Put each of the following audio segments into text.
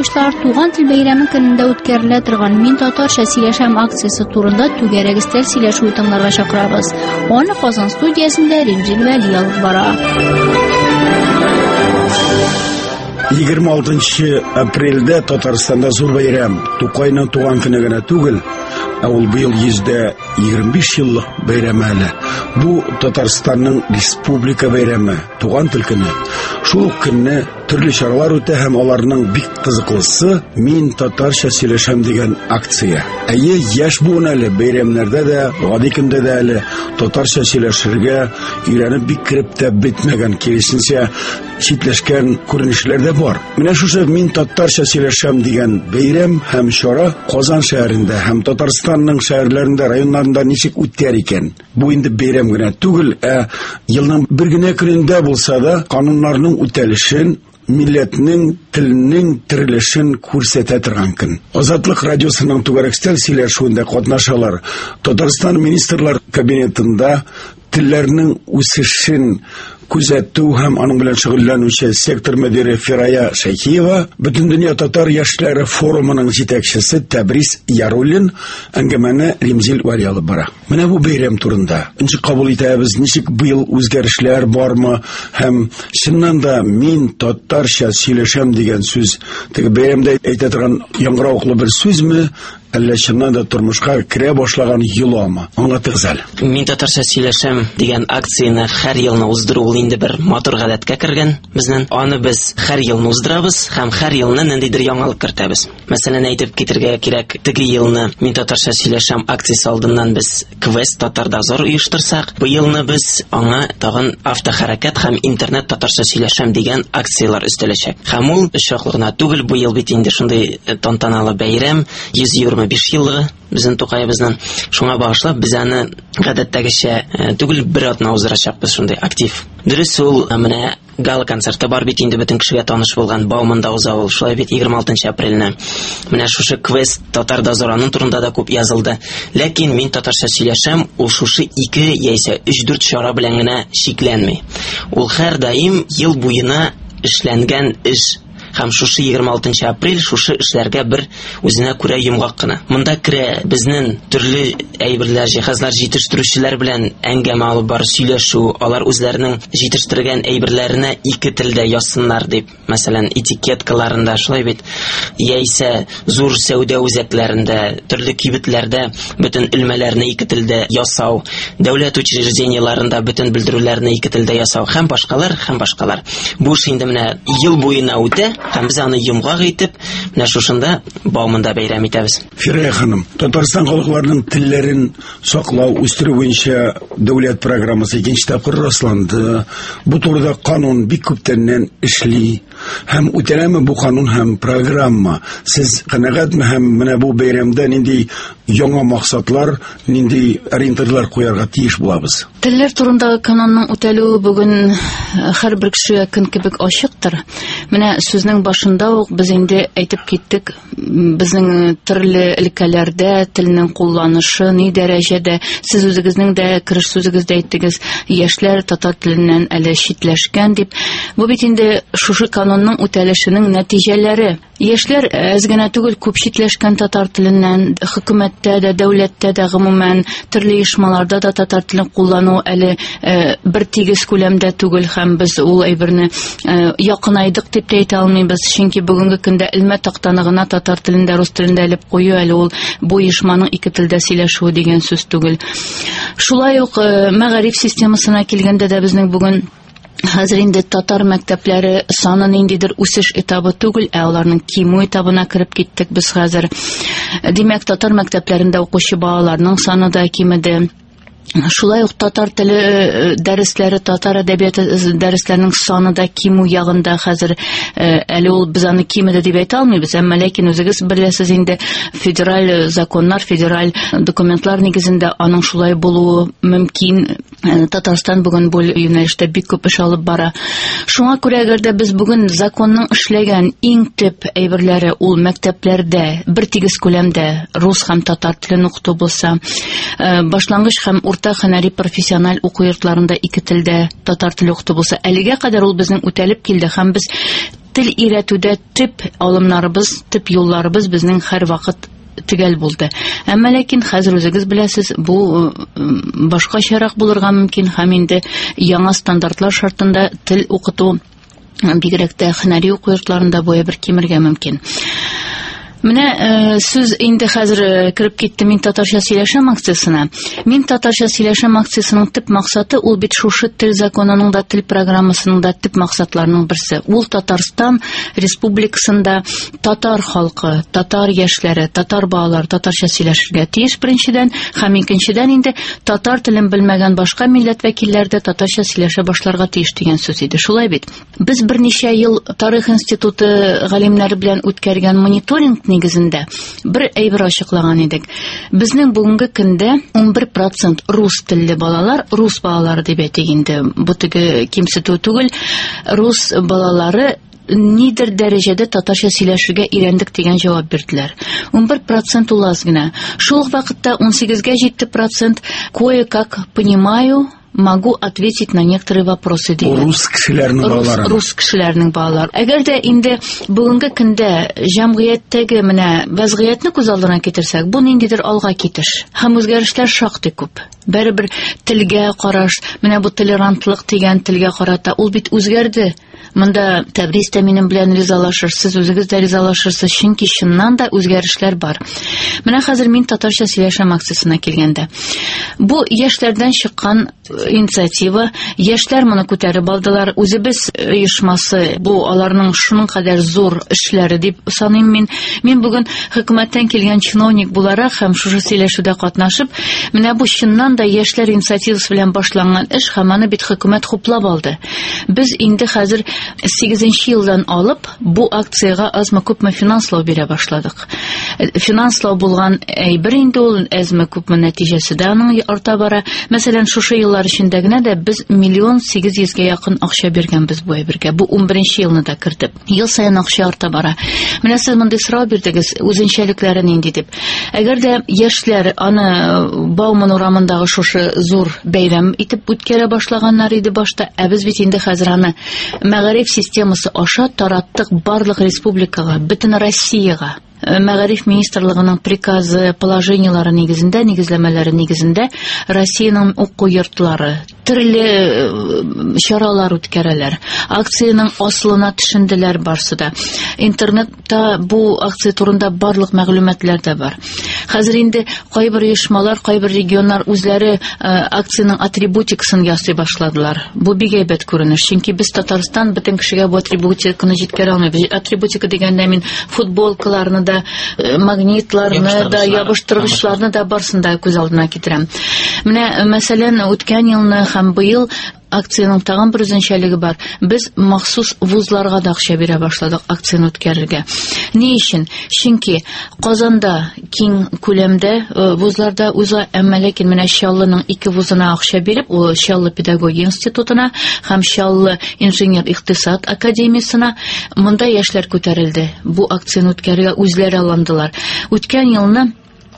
Башлангычлар туган тел бәйрәме көнендә үткәрелә торган Мин татарча сөйләшәм акциясе турында түгәрәк сөйләшү тыңларга чакырабыз. Аны Казан студиясендә Римзил Вәли алып бара. 26 апрельдә Татарстанда зур бәйрәм. Тукайның туган көне генә түгел, ә ул быел 125 еллык бәйрәм әле. Бу Татарстанның республика бәйрәме, туган тел көне. Шул көнне төрле чаралар үтә һәм аларның бик кызыклысы Мин татарча сөйләшәм дигән акция. Әйе, яшь буын әле бәйрәмнәрдә дә, гади көндә дә әле татарча сөйләшергә өйрәнеп бик кереп тә бетмәгән, киресенчә читләшкән күренешләр дә бар. Менә шушы Мин татарча сөйләшәм дигән бәйрәм һәм чара Казан шәһәрендә һәм Татарстанның шәһәрләрендә, районнарында ничек үткәр икән? Бу инде бәйрәм генә түгел, ә елның бер генә көнендә булса да кануннарның үтәлешен, милләтнең, телнең терелешен күрсәтә торган көн. Азатлык радиосының түгәрәк сөйләшүендә катнашалар. Татарстан министрлар кабинетында телләрнең үсешен күзәтү һәм аның белән шөгыльләнүче сектор мөдире Фирая Шәйхиева, Бөтендөнья татар яшьләре форумының җитәкчесе Тәбрис Яруллин әңгәмәне Римзил Вәли алып бара. Менә бу бәйрәм турында ничек кабул итәбез, ничек быел үзгәрешләр бармы һәм чыннан да Мин татарча сөйләшәм дигән сүз теге бәйрәмдә әйтә торган яңгыравыклы бер сүзме, әллә чыннан да тормышка керә башлаган йоламы? Аңлатыгыз әле. Мин татарча сөйләшәм дигән акцияны һәр елны уздыру ул инде бер матур гадәткә кергән безнең. Аны без һәр елны уздырабыз һәм һәр елны ниндидер яңалык кертәбез. Мәсәлән, әйтеп китәргә кирәк, теге елны Мин татарча сөйләшәм акциясе алдыннан без квест Татардозор оештырсак, бу елны без аңа тагын автохәрәкәт һәм интернет татарча сөйләшәм дигән акциялар өстәләчәк. Һәм ул чаклыгына түгел, бу ел бит инде шундый тантаналы бәйрәм, 125 еллыгы безнең Тукайыбызның. Шуңа багышлап без аны гадәттәгечә түгел бер атна уздырачакбыз шундый актив. Дөрес, ул менә гала концерты бар бит инде бөтен кешегә таныш булган, Бауманда уза ул, шулай бит 26 апрельне. Менә шушы квест Татардозораның турында да күп язылды. Ләкин Мин татарча сөйләшәм ул шушы 2 яисә 3-4 чара белән генә шикләнми. Ул һәр даим ел буена эшләнгән эш. Һәм шушы 26 апрель шушы эшләргә бер үзенә күрә йомгак кына. Монда керә безнең төрле әйберләр, җиһазлар җитештерүчеләр белән әңгәмә алып бар, сөйләшү, алар үзләренең җитештергән әйберләренә 2 телдә язсыннар дип, мәсәлән, этикеткаларында, шулай бит, яисә зур сәүдә үзәкләрендә, төрле кибетләрдә бөтен элмәләрне 2 телдә ясау, дәүләт учреждениеларында бөтен белдерүләрне 2 телдә ясау һәм башкалар, һәм башкалар. Бу инде менә ел буена үтә. Һәм без аны йомгак итеп, менә шушында Бауманда бәйрәм итәбез. Фирая ханым, Татарстан халыкларының телләрен саклау, үстерү буенча дәүләт программасы 2нче тапкыр расланды. Бу турыда канун бик күптәннән эшли. Һәм үтәләме бу канун һәм программа? Сез канәгатьме һәм менә бу бәйрәмдә нинди яңа максатлар, нинди ориентирлар куярга тиеш булабыз? Телләр турындагы канунның үтәлүе бүген һәрбер кешегә көн кебек ачыктыр. Менә сүзнең башында ук без инде әйтеп киттек, безнең төрле өлкәләрдә телнең кулланышы ни дәрәҗәдә, сез үзегезнең дә киреш сүзегездә әйттегез, яшьләр татар теленнән әле читләшкән дип. Бу бит инде шушы канунның үтәлешенең нәтиҗәләре. Яшьләр әз генә түгел, күп читләшкән татар теленнән, хөкүмәттә дә, дәүләттә дә, гомумән төрле оешмаларда да татар телен куллану әле бер тигез күләмдә түгел, һәм без ул әйберне якынайдык дип тә әйтә алмыйбыз, чөнки бүгенге көндә элмә тактаны гына татар телендә, рус телендә элеп кую, әле ул бу оешманың 2 телдә сөйләшүе дигән сүз түгел. Шулай ук мәгариф системасына килгәндә дә безнең бүген хәзер инде татар мәктәпләре саны ниндидер үсеш этабы түгел, ә аларның кимү этабына кереп киттек без хәзер. Димәк, татар мәктәпләрендә укучы балаларның саны да кимеде. Шулай ук татар теле дәресләре, татар әдәбияты дәресләренең саны да кимү ягында хәзер, әле ул без аны кимеде дип әйтә алмыйбыз, әмма ләкин үзегез беләсез инде федераль законнар, федераль документлар нигезендә аның шулай булуы мөмкин. Татарстан бүген бу юнәлештә бик күп эш алып бара. Шуңа күрә әгәрдә без бүген законның эшләгән иң төп әйберләре ул мәктәпләрдә бер тигез күләмдә рус һәм татар телен укыту булса, башлангыч һәм урта һөнәри профессиональ уку йортларында 2 телдә татар теле укыту булса, әлегә кадәр ул безнең үтәлеп килде һәм без тел өйрәтүдә төп алымнарыбыз, төп юлларыбыз безнең һәр вакыт төгәл булды. Әмма ләкин хәзер үзегез беләсез, бу башкачарак булырга мөмкин һәм инде яңа стандартлар шартында тел укыту бигрәк тә һөнәри уку йортларында бу бер кимергә мөмкин. Менә сүз инде хәзер кирип китте мин татарча сөйләшәм акциясына. Мин татарча сөйләшәм акциясының төп максаты ул бит шушы тел законының да, тел программасының да төп максатларының берсе. Ул Татарстан Республикасында татар халкы, татар яшьләре, татар балалар татарча сөйләшергә тиеш беренчедән, һәм икенчедән инде татар телен белмәгән башка милләт вәкилләре дә татарча сөйләшә башларга тиеш дигән сүз иде. Шулай бит. Без берничә ел Тарих институты галимнәре белән үткәргән мониторинг нигезендә бер әйбер ачыклаган идек. Безнең бүгенге көндә 11% рус телле балалар, рус балалары дип әйтик инде, бу теге кимсетү түгел, рус балалары нидер дәрәҗәдә татарча сөйләшергә өйрәндек дигән җавап бирделәр. 11% ул аз гына. Шул ук вакытта 18-га 7% кое-как понимаю, могу ответить на некоторые вопросы дигән. Рус кешеләрнең балалары. Рус кешеләрнең балалары. Әгәр дә инде бүгенге көндә җәмгыятьтәге менә вазгыятьне күз алдына китерсәк, бу ниндидер алга китеш. Һәм үзгәрешләр шактый күп. Бәребер телгә караш, менә бу толерантлык дигән телгә карата ул бит үзгәрде. Монда Тәбриз тә минем белән ризалашырсыз, үзегез дә ризалашырсыз, чөнки чыннан да үзгәрешләр бар. Менә хәзер мин татарча сөйләшәм акциясына килгәндә. Бу яшьләрдән чыккан инициатива, яшьләр моны күтәреп алдылар. Үзебез оешмасы, бу аларның шуның кадәр зур эшләре дип саныйм мин. Мин бүген хөкүмәттән килгән чиновник буларак һәм шушы сөйләшүдә катнашып, менә бу чыннан да яшьләр инициативасы белән башланган эш һәм аны бит хөкүмәт хуплап алды. Без инде хәзер 8-нче елдан алып бу акцияга азмы-күпме финанслау бирә башладык. Финанслау булган әйбер инде ул әзмә-күпме нәтиҗәсе дә аның арта бара. Мәсәлән, шушы еллар эчендә генә дә без 1,8 млн якын акча биргәнбез бу әйбергә. Бу 11-нче елны да кертеп. Ел саен акча арта бара. Менә сез мондый сорау бирдегез, үзенчәлекләре нинди дип. Әгәр дә яшьләр аны Бауман урамындагы шушы зур бәйрәм итеп үткәрә башлаганнар иде башта, ә без бит инде хәзер аны мәгариф системасы аша тараттык барлык республикага, бөтен Россиягә. Мәгариф министрлыгының приказы, положениелары нигезендә, нигезләмәләре нигезендә Россиянең уку йортлары төрле чаралар үткәрәләр. Акцияның асылына төшенделәр барсы да. Интернетта бу акция турында барлык мәгълүматлар да бар. Хәзер инде кайбер оешмалар, кайбер регионнар үзләре акцияның атрибутикасын ясый башладылар. Бу бик әйбәт күренеш, чөнки без Татарстан бөтен кешегә бу атрибутиканы җиткерә алмыйбыз. Атрибутика дигәндә мин футболкаларны да, магнитларны да, ябыштыргычларны да барсын да күз алдына китерәм. Менә мәсәлән, үткән елны һәм быел акцияның тагын бер үзенчәлеге бар. Без махсус вузларга да акча бирә башладык акцияны үткәрергә. Ни өчен? Чөнки Казанда киң күләмдә вузларда үза, әмма ләкин менә Чаллының 2 вузына акча биреп, ул Чаллы педагогия институтына һәм Чаллы инженер-икътисад академиясына монда яшьләр күтәрелде. Бу акцияны үткәрергә үзләре алындылар. Үткән елны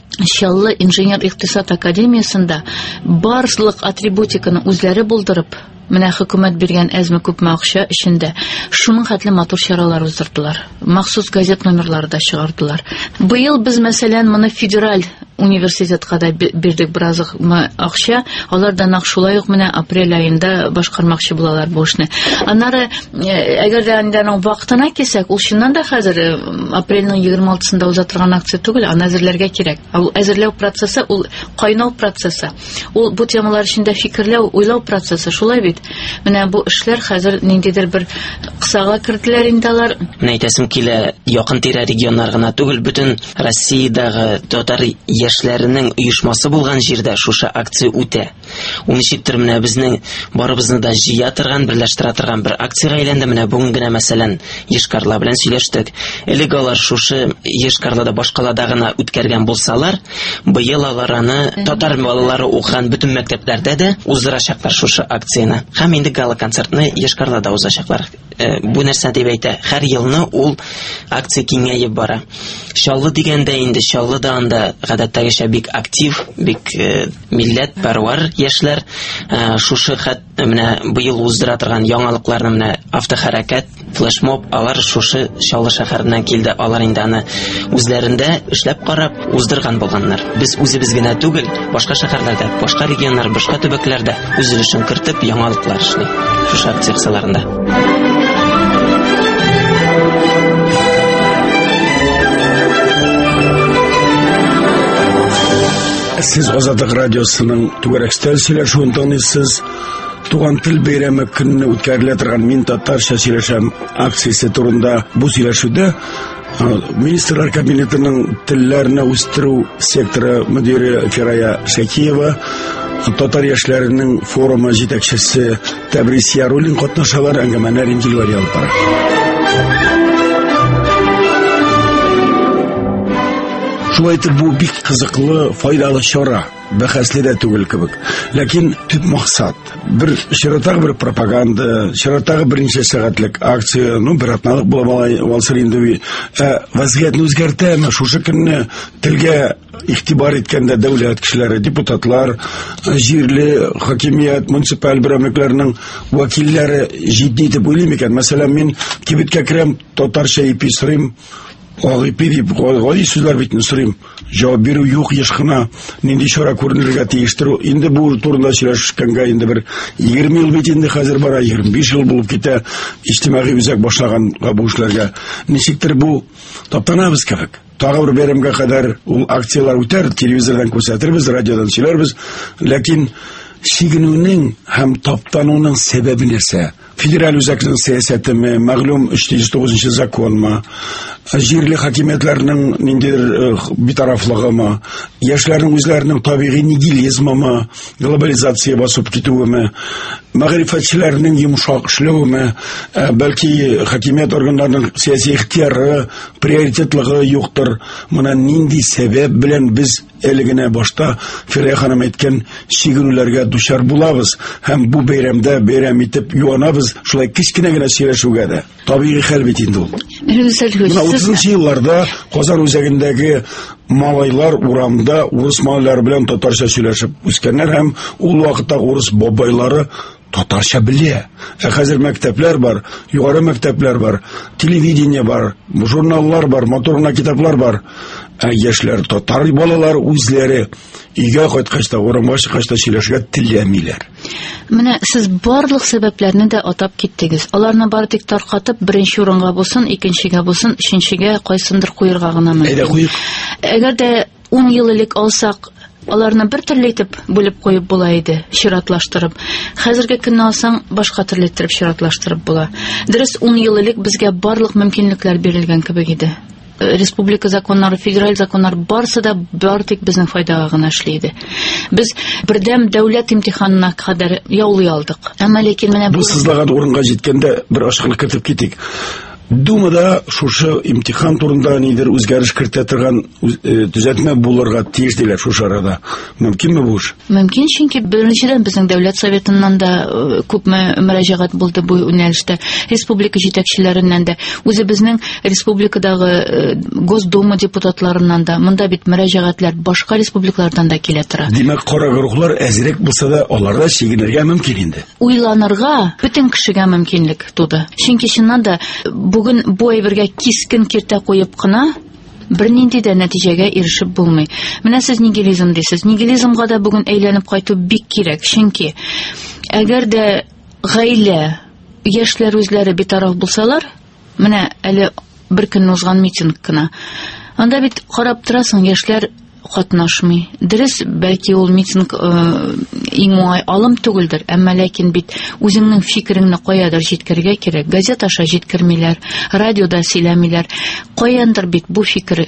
Чаллы инженер-икътисад академиясында барлык атрибутиканы үзләре булдырып, менә хөкүмәт биргән әзме-күпме акча эчендә шуның хәтле матур чаралар уздырдылар. Махсус газет номерлары да чыгардылар. Быел без мәсәлән моны федераль университетка да бирдек бераз акча. Алар да нәкъ шулай ук менә апрель аенда башкармакчы булалар бу эшне. Аннары әгәр дә аның вакытына килсәк, ул чыннан да хәзер апрельнең 26-сында уза торган акция түгел, аны әзерләргә кирәк. Ул әзерләү процессы, ул кайнау процессы. Ул бу темалар өчендә фикерләү, уйлау процессы. Шулай бит. Менә бу эшләр хәзер ниндидер бер кысага кертеләр инде алар. Менә әйтәсем килә, якын тирә регионнар гына түгел, бөтен Россиядагы татар яшьләренең оешмасы булган җирдә шушы акция үтә. Ул ничектер менә безнең барыбызны да җыя торган, берләштерә торган бер акциягә әйләнде. Менә бүген генә мәсәлән Ешкарла белән сөйләштек. Элек алар шушы Ешкарлада башкалада гына үткәргән булсалар, быел алар аны татар балалары укыган бөтен мәктәпләрдә дә уздырачаклар шушы акцияны. Һәм инде гала концертны Ешкарлада узачаклар. Бу нәрсә дип әйтә, һәр елны ул акция киңәеп бара. Чаллы дигәндә инде Чаллыда анда гадәттәгечә бик актив, бик милләт парвар яшьләр шушы менә быел уздыра торган яңалыкларны менә автохәрәкәт флешмоб, алар шушы Чаллы шәһәреннән килде. Алар инде аны үзләрендә эшләп карап уздырган булганнар. Без үзебез генә түгел, башка шәһәрләрдә, башка регионнар, башка төбәкләрдә үз өлешен кертеп яңалыклар эшли. Шушы акцияларында. Сез Азатлык радиосының түгәрәк сөйләшүен тыңлыйсыз. Туган тел бәйрәме көнне үткәрелә торган Мин татарча сөйләшәм акциясе турында бу сөйләшүдә Министрлар кабинетының телләрне үстерү секторы мөдире Фирая Шакиева, татар яшьләренең форумы җитәкчесе Тәбрис Яруллин катнашалар, әңгәмәне Римзил Вәли алып бара. Шулай итеп, бу бик кызыклы, файдалы чара, бәхәсле дә түгел кебек. Ләкин төп максат бер чиратагы бер пропаганда, чиратагы берничә сәгатьлек акция, бер атналык була алсыр инде. Вазгыятны үзгәртәме? Шушы көнне телгә игътибар иткәндә дәүләт кешеләре, депутатлар, җирле хакимият, муниципаль берәмлекләрнең вәкилләре җитди итеп уйлый микән? Мәсәлән, мин кибеткә керәм, татарча ипи сорыйм, Гали сүзләр битен сорыйм. Җавап бирү юк, еш кына. Нинди чара күренергә тиештер. Инде бу турында сөйләшкәнгә инде бер 20 ел бит инде хәзер бара, 25 ел булып китә. Иҗтимагый үзәк башлаган бу эшләргә. Ничектер бу таптанабыз кебек. Тагы бер бәйрәмгә кадәр ул акциялар үтәр, телевизордан күрсәтербез, радиодан сөйләрбез. Ләкин чигенүнең һәм таптануның сәбәбе нәрсә? Федераль үзәкнең сәясәтеме, мәгълүм 309 законмы, җирле хакимиятләрнең ниндидер битарафлыгымы, яшьләрнең үзләренең табигый нигилизмы, глобализация басып китүеме, мәгърифәтчеләрнең йомшак эшләвеме, бәлки хакимият органнарының сәяси ихтияры, приоритетлыгы юктыр. Моны нинди сәбәп белән без әле генә башта Фирая ханым әйткән чигенүләргә дучар булабыз һәм бу бәйрәмдә бәйрәм итеп юанабыз, шулай кечкенә генә сөйләшүгә дә. Табигый хәл бит инде ул. 30-нчы елларда Казан үзәгендәге малайлар урамда урыс малайлары белән татарча сөйләшеп үскәннәр һәм ул вакытта урыс бабайлары татарча белә. Хәзер мәктәпләр бар, югары мәктәпләр бар, телевидение бар, журналлар бар, моторна китаплар бар. Яшьләр татар балалар үзләре өйгә кайткач та, урамга чыккач та сөйләшергә теләмиләр. Менә сез барлык сәбәпләрне дә атап киттегез. Аларны бары тик таркатып, беренче урынга булсын, икенчегә булсын, өченчегә кайсындыр куярга гына мөмкин. Әйдә куйык. Әгәр дә 10 ел элек алсак, аларны бер төрле итеп бүлеп куеп була иде, чиратлаштырып. Хәзерге көнне алсаң, башка төрле итеп чиратлаштырып була. Дөрес, 10 ел элек безгә барлык мөмкинлекләр бирелгән кебек иде. Республика законнары, федераль законнар барысы да бар тик безнең файдага гына эшләйде. Без бердәм дәүләт имтиханына кадәр яулый алдык. Әмма ләкин менә бу сызлаган урынга җиткәндә бер ашыклык кертеп китик. Думада шушы имтихан турында нидер үзгәреш кертә торган төзәтмә булырга тиеш диләр шушы арада. Мөмкинме бу эш? Мөмкин, чөнки беренчедән безнең дәүләт советыннан да күпме мөрәҗәгать булды бу юнәлештә, республика җитәкчеләреннән дә, үзебезнең республикадагы Госдума депутатларыннан да, монда бит мөрәҗәгатләр башка республикалардан да килә тора. Димәк, карагы рухлар әзрәк булса да, аларда чигенергә мөмкин инде. Уйланырга бөтен кешегә мөмкинлек туды. Чөнки чыннан да бүген бу әйбергә кискен киртә куеп кына бернинди дә нәтиҗәгә ирешеп булмый. Менә сез нигилизм дисез. Нигилизмга да бүген әйләнеп кайту бик кирәк. Чөнки әгәр дә гаилә, яшьләр үзләре битараф булсалар, менә әле бер көн узган митинг кына. Анда бит карап торасың, яшьләр катнашмый. Дөрес, бәлки ул митинг иң уңай алым түгелдер, әмма ләкин бит үзеңнең фикереңне каядыр җиткергә кирәк. Газета аша җиткермиләр, радиода сөйләмиләр. Каяндыр бит бу фикер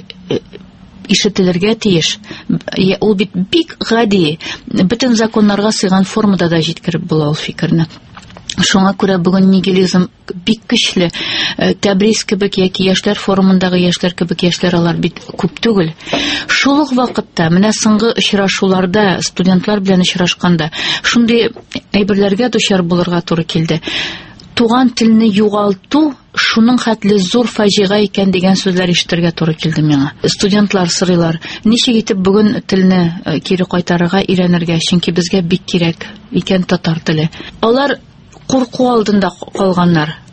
ишетелергә тиеш. Ул бит бик гади, бөтен законнарга сыйган формада да җиткереп була ул фикерне. Шуңа күрә бүген нигилизм бик көчле. Тәбрис кебек яки яшьләр форумындагы яшьләр кебек яшьләр алар бит күп түгел. Шул ук вакытта менә соңгы очрашуларда студентлар белән очрашканда шундый әйберләргә дучар булырга туры килде. Туган телне югалту шуның хәтле зур фаҗига икән дигән сүзләр ишетергә туры килде миңа. Студентлар сорыйлар, ничек итеп бүген телне кире кайтарырга өйрәнергә, чөнки безгә бик кирәк икән татар теле. Алар курку алдында калганнар.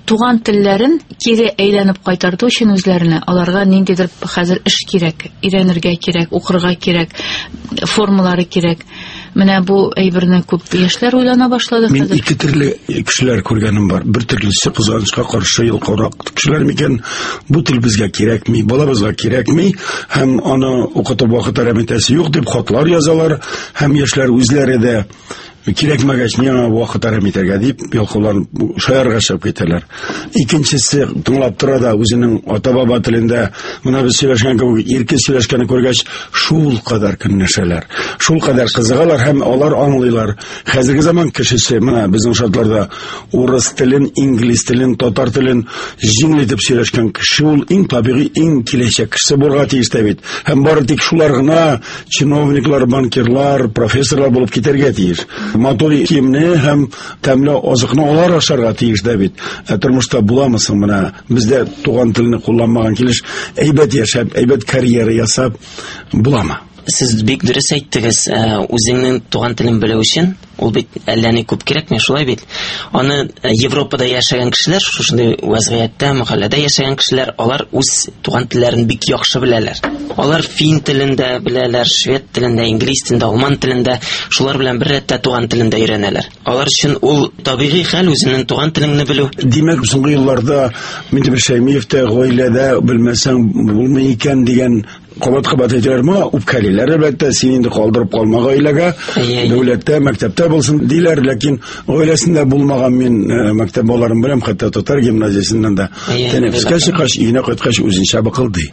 туган телләрен кире әйләнеп кайтарту өчен үзләренә аларга ниндидер хәзер эш кирәк, өйрәнергә кирәк, укырга кирәк, формалары кирәк. Менә бу әйберне күп яшьләр уйлана башлады хәзер. Мин ике төрле кешеләр күргәнем бар. Бер төрлесе кызганычка каршы елкарак кешеләр микән, бу тел безгә кирәкми, балабызга кирәкми, һәм аны укытып вакыт әрәмәтәсе юк дип хатлар язалар, һәм яшьләр үзләре дә кирәкмәгәч миңа вакыт әрәмәтәргә дип ялкаулар шаярга чыгып китәләр. Икенчесе тыңлап тора да үзенең ата-баба телендә моны без сөйләшкән кебек иркен сөйләшкәне күргәч шул кадәр көнләшәләр. Шул кадәр кызыгалар һәм алар аңлыйлар. Хәзерге заман кешесе менә безнең шартларда урыс телен, инглиз телен, татар телен җиңелитеп сөйләшкән кеше ул иң табигый, иң киләчәк кеше булырга тиеш бит. Һәм бары тик шулар гына чиновниклар, банкирлар, профессорлар булып китәргә тиеш. Матур киемне һәм тәмле азыкны алар ашарга тиеш бит. Тормышта буламы соң менә бездә туган телне кулланмаган килеш әйбәт яшәп, әйбәт карьера ясап буламы? Сез бик дөрес әйттегез. Үзеңнең туган телен белү өчен ул бит әллә ни күп кирәкми, шулай бит. Аны Европада яшәгән кешеләр, шушындый вазгыятьтә, мәхәлләдә яшәгән кешеләр, алар үз туган телләрен бик яхшы беләләр. Алар фин телендә беләләр, швед телендә, инглиз телендә, алман телендә, шулар белән бер рәттә туган телендә өйрәнәләр. Алар өчен ул табигый хәл үзенең туган теленне белү. Димәк, соңгы елларда Минтимер Шәймиев тә гаиләдә белмәсәң булмый икән дигән кабат әйтәләр, ма үпкәлиләр әлбәттә, син инде калдырып калма гаиләгә, дәүләттә, мәктәптә булсын диләр, ләкин гаиләсендә булмаган мин мәктәп балаларын беләм, хәтта татар гимназиясеннән дә тәнәфескә чыккач, өенә кайткач үзенчә бакылды.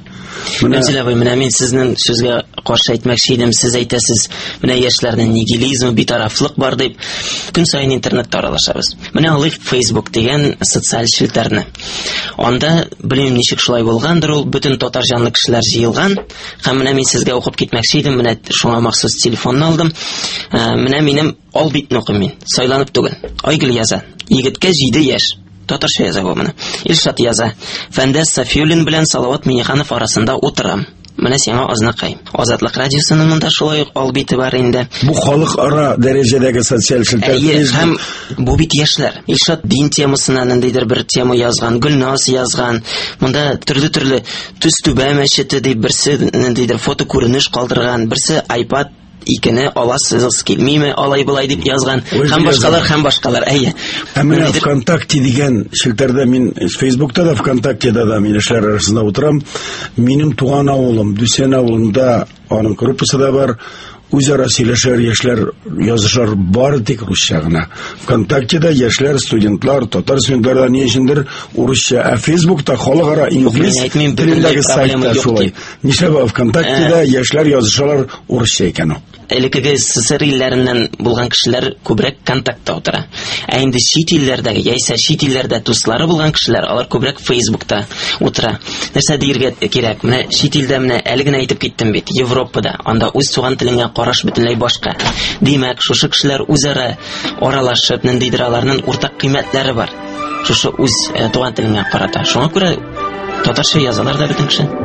Менә мин сезнең сүзгә каршы әйтмәкче идем, сез әйтәсез, менә яшьләрнең нигилизм, битарафлык бар дип, көн саен интернетта аралашабыз. Менә алыйк Facebook дигән социаль челтәрне. Анда белмим ничек шулай булгандыр, ул бөтен татар җанлы кешеләр җыелган. Һәм менә мин сезгә укып китмәкче идем, менә шуңа махсус телефонны алдым. Менә минем ал битне укыйм мин, сайланып түгел. Айгөл яза. Егеткә 7 яшь. Татарча яза бу менә. Илшат яза. Фәндәс Сафиуллин белән Салават Миниханов арасында утырам. Менә сиңа азнакай. Азатлык радиосының монда шулай ал бите бар инде. Бу халык ара дәрәҗәдәге социаль челтәр. Һәм бу бит яшьләр. Илшат дин темасына ниндидер бер тема язган, Гөлназ язган. Монда төрле Төстүбә мәчете дип берсе ниндидер фото күренеш калдырган, берсе iPad икене аласыз килмиме, алай-булай дип язган. Һәм башкалар. Әйе. Менә ВКонтакте дигән челтәрдә мин Фейсбукта да, ВКонтактеда да мин эшләр арасында утырам. Минем туган авылым, Дүсән авылында аның группасы да бар. Үзара сөйләшәр яшьләр, язышар бар тик русча гына. ВКонтактеда яшьләр, студентлар, татар студентлары ни өчендер урысча, ә Фейсбукта халыкара инглиз телендәге сайтта шулай. Нишләп ВКонтактеда яшьләр язышалар урысча икән ул? Элекеге СССР илләреннән булган кешеләр күбрәк контактта утыра. Ә инде чит илләрдәге, яисә чит илләрдә дуслары булган кешеләр, алар күбрәк Фейсбукта утыра. Нәрсә диергә кирәк? Менә чит илдә менә әле генә әйтеп киттем бит, Европада, анда үз туган теленә караш бөтенләй башка. Димәк, шушы кешеләр үзара аралашып, ниндидер аларның уртак кыйммәтләре бар. Шушы үз туган теленә карата. Шуңа күрә татарча язалар да бөтен кеше.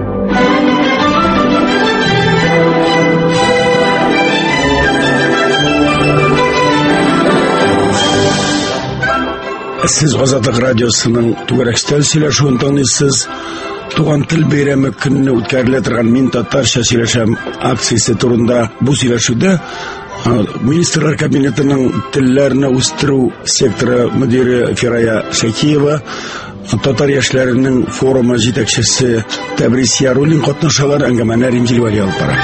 Сез Азатлык радиосының түгәрәкстән сөйләшүен тыңлыйсыз. Туган тел бәйрәме көнне үткәрелә торган Мин татарча сөйләшәм акциясе турында бу сөйләшүдә Министрлар кабинетының телләрне үстерү секторы мөдире Фирая Шакиева, татар яшьләренең форумы җитәкчесе Тәбрис Яруллин катнашалар, әңгәмәне Римзил Вали алып бара.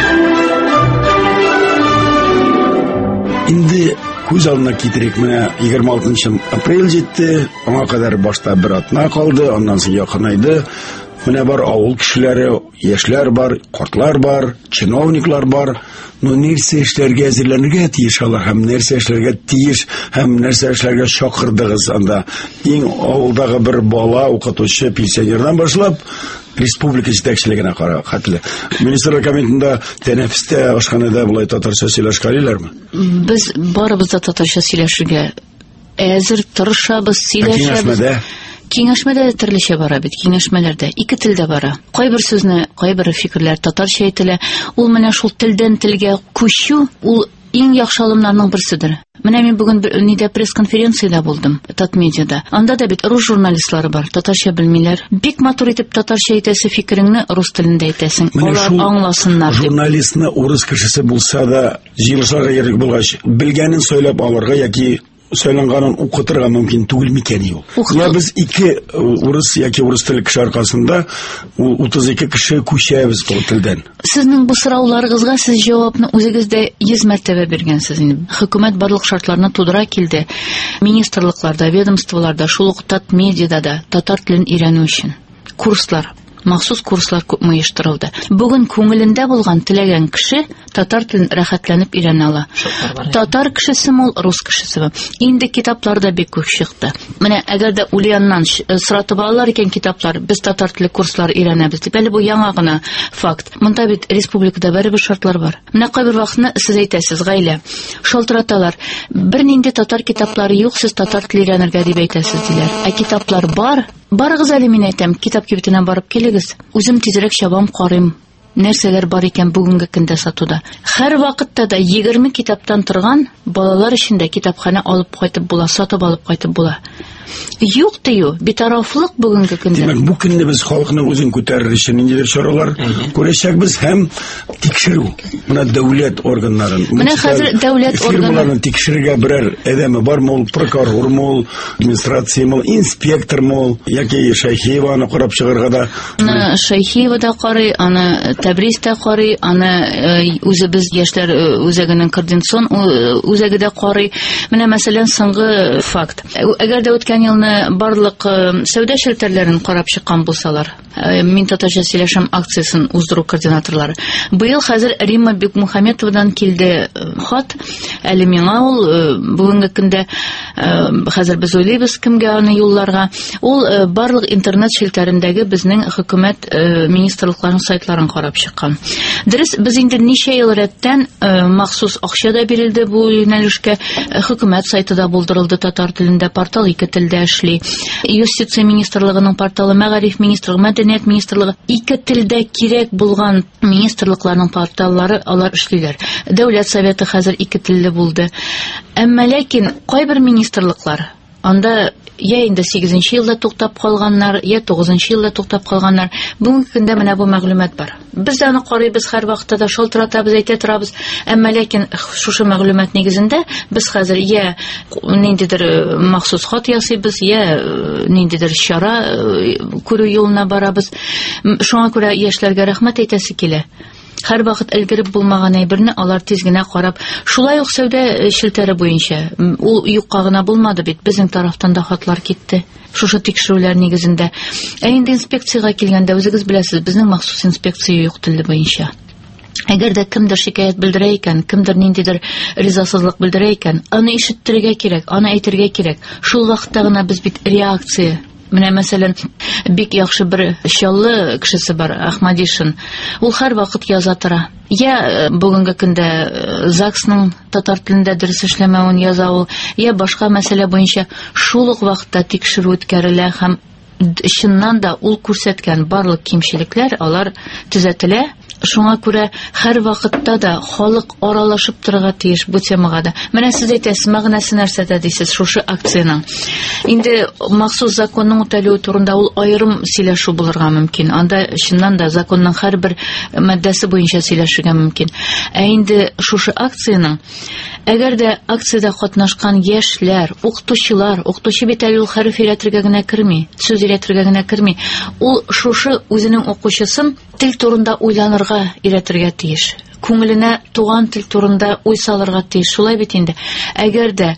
Инде күз алдына китерик, менә 26 апрель җитте, аңа кадәр башта бер атна калды, аннан соң якынайды. Менә бар авыл кешеләре, яшьләр бар, картлар бар, чиновниклар бар. Нәрсә эшләргә әзерләнергә тиеш алар, һәм нәрсә эшләргә тиеш, һәм нәрсә эшләргә чакырдыгыз анда. Иң авылдагы бер бала, укытучы, пенсионердан башлап, республика җитәкчелегенә хәтле. Министрлар кабинетында тәнәфестә, ашханәдә булай татарча сөйләшкәлиләрме? Без барыбыз да татарча сөйләшергә әзер тырышабыз, сөйләшәбез. Киңәшмәдә төрлечә бара бит, киңәшмәләрдә ике телдә бара. Кайбер сүзне, кайбер фикерләр татарча әйтелә. Ул менә шул телдән телгә күчү, ул иң яхшы алымнарның берседер. Менә мин бүген нидә пресс-конференциядә булдым, Татмедиада. Анда да бит рус журналистлары бар, татарча белмиләр. Бик матур итеп татарча әйтәсе фикереңне рус телендә әйтәсең. Алар аңласыннар. Журналистны урыс кешесе булса да, җыелышырга кирәк булгач, белгәнен сөйләп алырга яки сөйләнгәнен укытырга мөмкин түгел микән ул? Я без ике урыс яки урыс телле кеше аркасында 32 кеше күчәбез бу телдән. Сезнең бу сорауларыгызга сез җавапны үзегездә 100 мәртәбә биргәнсез инде. Хөкүмәт барлык шартларны тудыра килде. Министрлыкларда, ведомстволарда, шул ук Татмедиада да татар телен өйрәнү өчен курслар, махсус курслар күпме оештырылды. Бүген күңелендә булган теләгән кеше татар телен рәхәтләнеп өйрәнә ала. Татар кешесе мул, рус кешесе. Инде китапларда бик күп чыкты. Менә әгәр дә Ульяннан соратып алалар икән китаплар, без татар теле курслар өйрәнәбез дип, әле бу яңа гына факт. Монда бит республикада бер шартлар бар. Менә кайбер вакытны сез әйтәсез, гаилә шалтыраталар. Бернинди татар китаплары юк, сез татар теле өйрәнергә дип әйтәсез диләр. Ә китаплар бар. Барыгыз әле, мин әйтәм, китап кибетенә барып килегез. Үзем тизрәк чабам, карыйм. Нәрсәләр бар икән бүгенге көндә сатуда. Һәр вакытта да 20 китаптан торган балалар өчен дә китапханә алып кайтып була, сатып алып кайтып була. Юк дию, битарафлык бүгенге көндә. Димәк, бу көнне без халыкның үзен күтәрер өчен ниндидер чаралар күрәчәкбез һәм тикшерү. Менә дәүләт органнарын, менә хәзер дәүләт органнарын тикшерергә берәр әдәме бармы, ул прокурор мул, администрация мул, инспектор мул, яки Шәйхиеваны карап чыгарга да. Шәйхиева да карый, аны Тәбриз дә карый, аны үзебез яшьләр үзәгенең координацион үзәге дә карый. Менә мәсәлән соңгы факт. Әгәр дә үткән елны барлык сәүдә челтәрләрен карап чыккан булсалар, мин татарча сөйләшәм акциясын уздыру координаторлары. Быел хәзер Римма Бекмухаметовадан килде хат. Әле миңа ул бүгенге көндә хәзер без уйлыйбыз кемгә аны юлларга. Ул барлык интернет челтәрендәге безнең хөкүмәт министрлыкларының сайтларын карап чыккан. Дөрес, без инде ничә ел рәттән махсус акча да бирелде бу юнәлешкә. Хөкүмәт сайты да булдырылды татар телендә, портал ике телдә эшли. Юстиция министрлыгының порталы, Мәгариф министрлыгы, Мәдәният министрлыгы, ике телдә кирәк булган министрлыкларның порталлары алар эшлиләр. Дәүләт советы хәзер ике телле булды. Әмма ләкин кайбер министрлыклар анда я инде 8нче елда туктап калганнар, я 9нчы елда туктап калганнар. Бүгенге көндә менә бу мәгълүмат бар. Без аны карыйбыз, һәр вакытта да шалтыратабыз, әйтә торабыз. Әмма ләкин шушы мәгълүмат нигезендә без хәзер я ниндидер махсус хат ясыйбыз, я ниндидер чара күрү юлына барабыз. Шуңа күрә яшьләргә рәхмәт әйтәсе килә. Һәр вакыт элгереп булмаган әйберне алар тиз генә карап, шулай ук сәүдә челтәре буенча ул юкка гына булмады бит, безнең тарафтан да хатлар китте. Шушы тикшерүләр нигезендә. Инде инспекциягә килгәндә үзегез беләсез, безнең махсус инспекция юк теле буенча. Әгәр дә кемдер шикаят белдерә икән, кемдер ниндидер ризасызлык белдерә икән, аны ишеттерергә кирәк, аны әйтергә кирәк. Шул вакытта гына без бит реакция. Менә мәсәлән, бик яхшы бер чаллы кешесе бар, Ахмадишин. Ул һәр вакыт яза тора. Я бүгенге көндә ЗАГСның татар телендә дөрес эшләмәвен яза ул, я башка мәсьәлә буенча шул ук вакытта тикшерү үткәрелә һәм чыннан да ул күрсәткән барлык кимчелекләр алар төзәтелә. Шуңа күрә һәр вакытта да халык аралашып торырга тиеш бу темага да. Менә сез әйтәсез, мәгънәсе нәрсәдә дисез шушы акцияның. Инде махсус законның үтәлүе турында ул аерым сөйләшү булырга мөмкин. Анда чыннан да законның һәрбер маддәсе буенча сөйләшергә мөмкин. Ә инде шушы акцияның әгәр дә акциядә катнашкан яшьләр, укытучылар, укытучы бит әле ул хәреф өйрәтергә генә керми, сүз өйрәтергә генә керми. Ул шушы үзенең укучысын тел турында уйланырга өйрәтергә тиеш. Күңеленә туган тел турында уй салырга тиеш. Шулай бит инде. Әгәр дә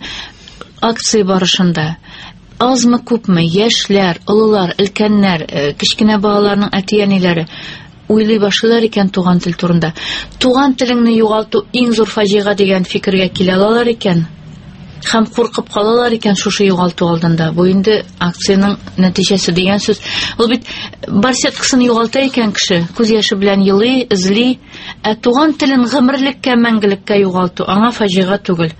акция барышында азмы күпме яшьләр, олылар, өлкәннәр, кичкенә балаларның әти-әниләре уйлый башлар икән туган тел турында. Туган телеңне югалту иң зур фаҗига дигән фикергә килә алалар икән. Һәм куркып калалар икән шушы югалту алдында. Бу инде акцияның нәтиҗәсе дигән сүз. Ул бит барсеткасын югалта икән кеше, күз яше белән елый, эзли, ә туган телен гомерлеккә, мәңгелеккә югалту аңа фаҗига түгел.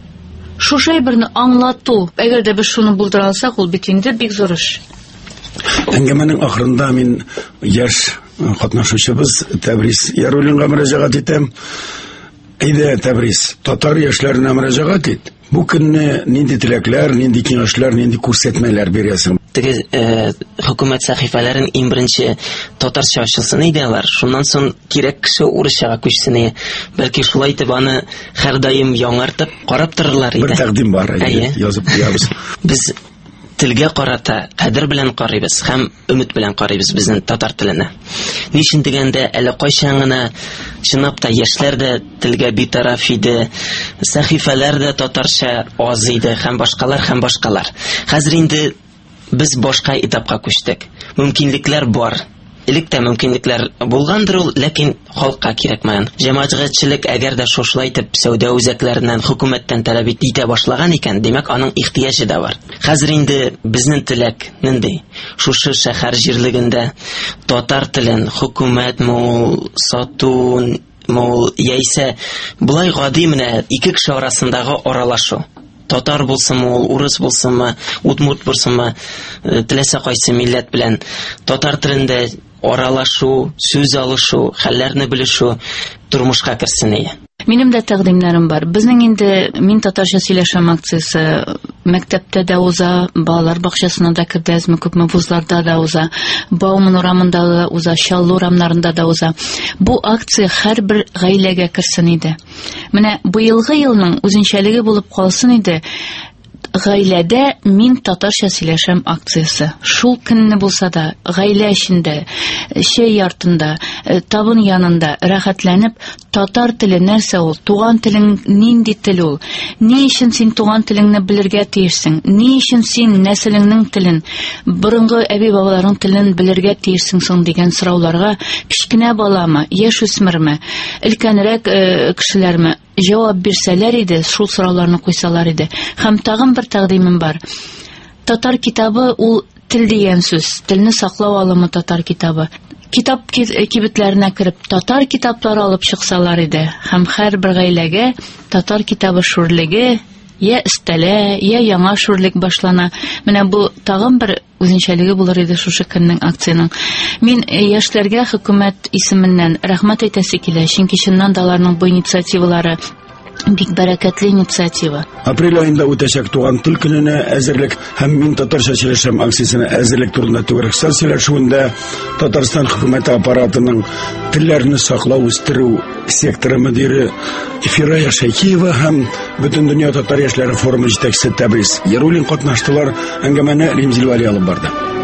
Шушы әйберне аңлату, әгәр дә без шуны булдыра алсак, ул бит инде бик зур эш. Әңгәмәнең ахырында мин яшь катнашучыбыз Тәбриз Яруллинга мөрәҗәгать итәм. Әйдә, Тәбрис, татар яшьләренә мөрәҗәгать ит. Бу көнне нинди теләкләр, нинди киңәшләр, нинди күрсәтмәләр бирәсең? Теге хөкүмәт сәхифәләрен иң беренче татарча ачылсын иделәр. Шуннан соң кирәк кеше урысчага күчсен. Бәлки шулай итеп аны һәрдаим яңартып карап торырлар иде. Бер тәкъдим бар, язып куябыз. Без телгә карата кадер белән карыйбыз һәм өмет белән карыйбыз безнең татар теленә. Ни өчен дигәндә, әле кайчан гына чынлап та яшьләр дә телгә битараф иде, сәхифәләр дә татарча аз иде һәм башкалар. Хәзер инде без башка этапка күчтек. Мөмкинлекләр бар. Элек тә мөмкинлекләр булгандыр ул, ләкин халыкка кирәкмәгән. Җәмәгатьчелек әгәр дә шушылай итеп сәүдә үзәкләреннән, хөкүмәттән таләп итә башлаган икән, димәк аның ихтыяҗы да бар. Хәзер инде безнең теләк нинди? Шушы шәһәр җирлегендә татар телен хөкүмәт сату яисә булай гади менә ике кеше арасындагы аралашу. Татар булсынмы, урыс булсынмы, удмурт булсынмы, теләсә кайсы милләт белән татар телендә аралашу, сүз алышу, хәлләрне белешү тормышка керсен. Минем дә тәкъдимнәрем бар. Безнең инде мин татарча сөйләшәм акциясе мәктәптә дә уза, балалар бакчасына да кертәбезме, күпме вузларда да уза, Бауман урамында да уза, Чаллы урамнарында да уза. Бу акция һәрбер гаиләгә керсен иде. Менә быелгы елның үзенчәлеге булып калсын иде. Гаиләдә мин татарча сөйләшәм акциясе. Шул көнне булса да, гаилә эчендә, чәй артында, табын янында рәхәтләнеп, татар теле нәрсә ул, туган телең нинди тел ул, ни өчен син туган телеңне белергә тиешсең, ни өчен син нәселеңнең телен, борынгы әби-бабаларның телен белергә тиешсең соң дигән сорауларга кичкенә баламы, яшь үсмерме, өлкәнрәк кешеләрме җавап бирсәләр иде, шул сорауларны куйсалар иде. Һәм тагын бер тәкъдимем бар. Татар китабы ул тел дигән сүз, телне саклау алымы татар китабы. Китап кибетләренә кереп, татар китаплары алып чыксалар иде, һәм һәрбер гаиләгә татар китабы шүрлеге я истәлә, я яңа шүрлек башлана. Менә бу тагын бер үзенчәлеге булыр иде шушы көннең акцияның. Мин яшьләргә хөкүмәт исеменнән рәхмәт әйтәсе килә, чөнки чыннан да аларның бу инициативалары бик бәрәкәтле инициатива. Апрель айында үтәчәк туган тел көненә әзерлек һәм мин татарча сөйләшәм акциясенә әзерлек турында түгәрәк сөйләшүендә Татарстан хөкүмәте аппаратының телләрне саклау, үстерү секторы мөдире Фирая Шәйкиева һәм бөтен дөнья татар яшьләре форумы җитәкчесе Тәбрис Яруллин катнаштылар. Әңгәмәне Римзил Вали алып барды.